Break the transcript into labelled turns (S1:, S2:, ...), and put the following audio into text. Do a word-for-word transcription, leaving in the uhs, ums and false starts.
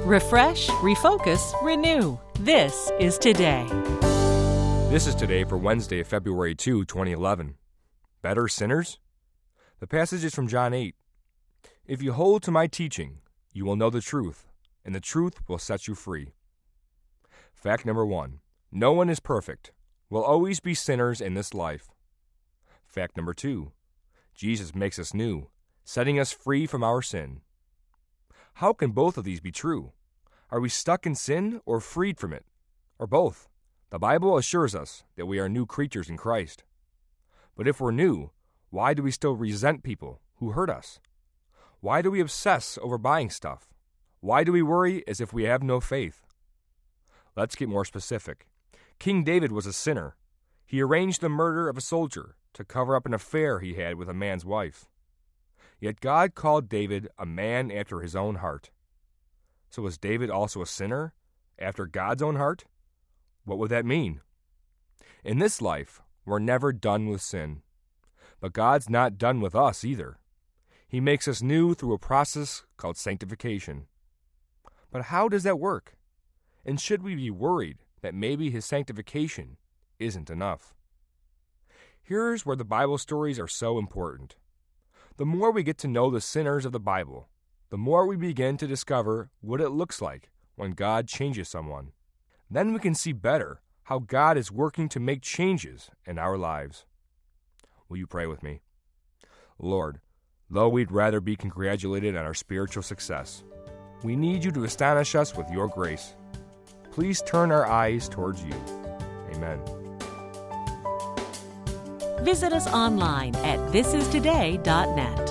S1: Refresh, refocus, renew. This is Today.
S2: This is Today for Wednesday, February second, twenty eleven. Better sinners? The passage is from John eight. If you hold to my teaching, you will know the truth, and the truth will set you free. Fact number one. No one is perfect. We'll always be sinners in this life. Fact number two. Jesus makes us new, setting us free from our sin. How can both of these be true? Are we stuck in sin or freed from it? Or both? The Bible assures us that we are new creatures in Christ. But if we're new, why do we still resent people who hurt us? Why do we obsess over buying stuff? Why do we worry as if we have no faith? Let's get more specific. King David was a sinner. He arranged the murder of a soldier to cover up an affair he had with a man's wife. Yet God called David a man after his own heart. So was David also a sinner after God's own heart? What would that mean? In this life, we're never done with sin. But God's not done with us either. He makes us new through a process called sanctification. But how does that work? And should we be worried that maybe his sanctification isn't enough? Here's where the Bible stories are so important. The more we get to know the sinners of the Bible, the more we begin to discover what it looks like when God changes someone. Then we can see better how God is working to make changes in our lives. Will you pray with me? Lord, though we'd rather be congratulated on our spiritual success, we need you to astonish us with your grace. Please turn our eyes towards you. Amen.
S1: Visit us online at this is today dot net.